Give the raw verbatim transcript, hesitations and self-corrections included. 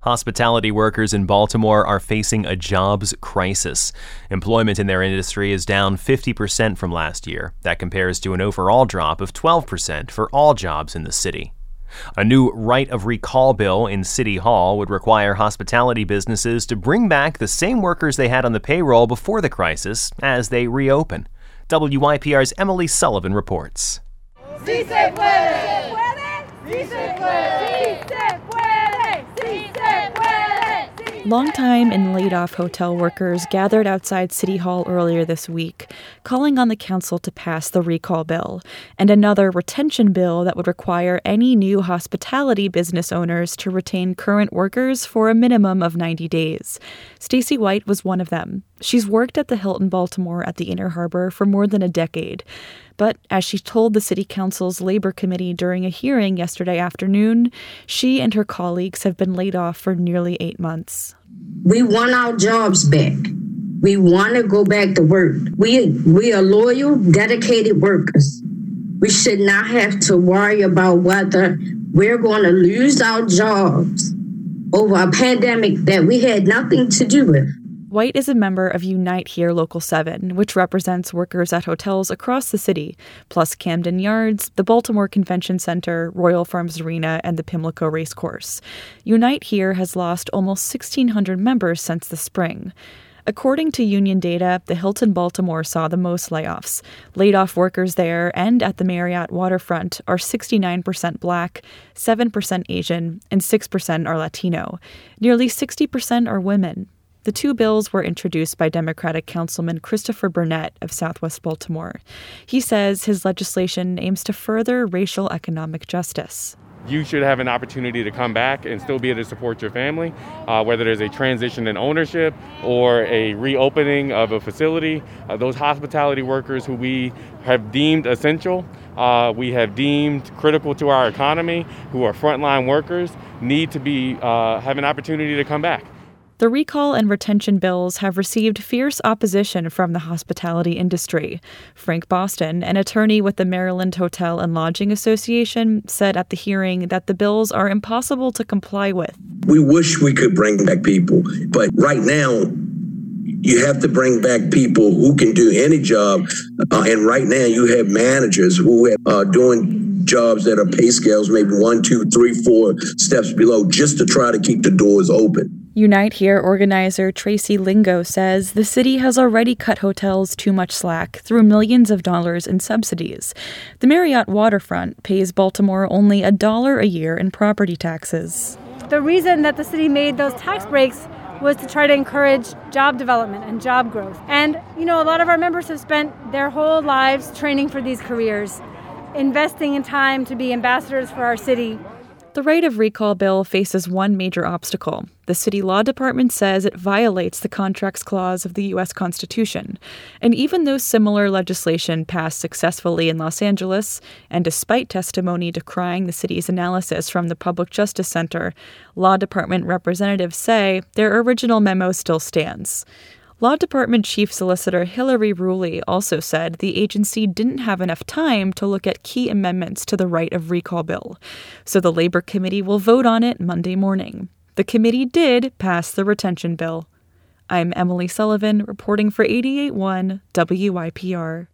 Hospitality workers in Baltimore are facing a jobs crisis. Employment in their industry is down fifty percent from last year. That compares to an overall drop of twelve percent for all jobs in the city. A new right of recall bill in City Hall would require hospitality businesses to bring back the same workers they had on the payroll before the crisis as they reopen. W Y P R's Emily Sullivan reports. Sí se puede. Sí se puede. Sí se puede. Sí se puede. Longtime and laid-off hotel workers gathered outside City Hall earlier this week, calling on the council to pass the recall bill and another retention bill that would require any new hospitality business owners to retain current workers for a minimum of ninety days. Stacey White was one of them. She's worked at the Hilton Baltimore at the Inner Harbor for more than a decade. But as she told the City Council's Labor Committee during a hearing yesterday afternoon, she and her colleagues have been laid off for nearly eight months. We want our jobs back. We want to go back to work. We, we are loyal, dedicated workers. We should not have to worry about whether we're going to lose our jobs over a pandemic that we had nothing to do with. White is a member of Unite Here Local seven, which represents workers at hotels across the city, plus Camden Yards, the Baltimore Convention Center, Royal Farms Arena, and the Pimlico Racecourse. Unite Here has lost almost sixteen hundred members since the spring. According to union data, the Hilton Baltimore saw the most layoffs. Laid-off workers there and at the Marriott waterfront are sixty-nine percent Black, seven percent Asian, and six percent are Latino. Nearly sixty percent are women. The two bills were introduced by Democratic Councilman Christopher Burnett of Southwest Baltimore. He says his legislation aims to further racial economic justice. You should have an opportunity to come back and still be able to support your family, uh, whether there's a transition in ownership or a reopening of a facility. Uh, those hospitality workers who we have deemed essential, uh, we have deemed critical to our economy, who are frontline workers, need to be uh, have an opportunity to come back. The recall and retention bills have received fierce opposition from the hospitality industry. Frank Boston, an attorney with the Maryland Hotel and Lodging Association, said at the hearing that the bills are impossible to comply with. We wish we could bring back people, but right now, you have to bring back people who can do any job. Uh, and right now, you have managers who are uh, doing jobs that are pay scales maybe one, two, three, four steps below just to try to keep the doors open. Unite Here organizer Tracy Lingo says the city has already cut hotels too much slack through millions of dollars in subsidies. The Marriott waterfront pays Baltimore only a dollar a year in property taxes. The reason that the city made those tax breaks was to try to encourage job development and job growth. And, you know, a lot of our members have spent their whole lives training for these careers, investing in time to be ambassadors for our city. The right of recall bill faces one major obstacle. The city law department says it violates the Contracts Clause of the U S Constitution. And even though similar legislation passed successfully in Los Angeles, and despite testimony decrying the city's analysis from the Public Justice Center, law department representatives say their original memo still stands. Law Department Chief Solicitor Hillary Ruley also said the agency didn't have enough time to look at key amendments to the right of recall bill, so the Labor Committee will vote on it Monday morning. The committee did pass the retention bill. I'm Emily Sullivan, reporting for eighty-eight point one W Y P R.